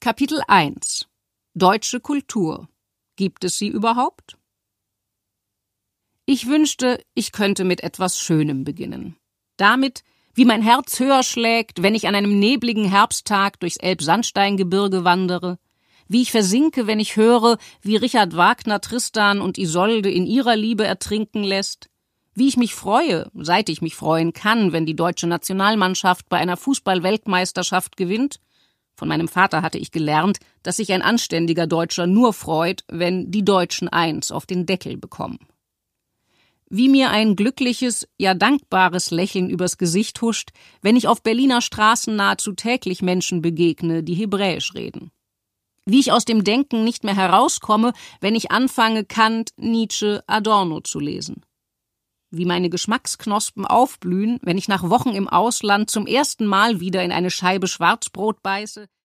Kapitel 1 Deutsche Kultur. Gibt es sie überhaupt? Ich wünschte, ich könnte mit etwas Schönem beginnen. Damit, wie mein Herz höher schlägt, wenn ich an einem nebligen Herbsttag durchs Elbsandsteingebirge wandere, wie ich versinke, wenn ich höre, wie Richard Wagner Tristan und Isolde in ihrer Liebe ertrinken lässt, wie ich mich freue, seit ich mich freuen kann, wenn die deutsche Nationalmannschaft bei einer Fußball-Weltmeisterschaft gewinnt. Von meinem Vater hatte ich gelernt, dass sich ein anständiger Deutscher nur freut, wenn die Deutschen eins auf den Deckel bekommen. Wie mir ein glückliches, ja dankbares Lächeln übers Gesicht huscht, wenn ich auf Berliner Straßen nahezu täglich Menschen begegne, die Hebräisch reden. Wie ich aus dem Denken nicht mehr herauskomme, wenn ich anfange, Kant, Nietzsche, Adorno zu lesen. Wie meine Geschmacksknospen aufblühen, wenn ich nach Wochen im Ausland zum ersten Mal wieder in eine Scheibe Schwarzbrot beiße,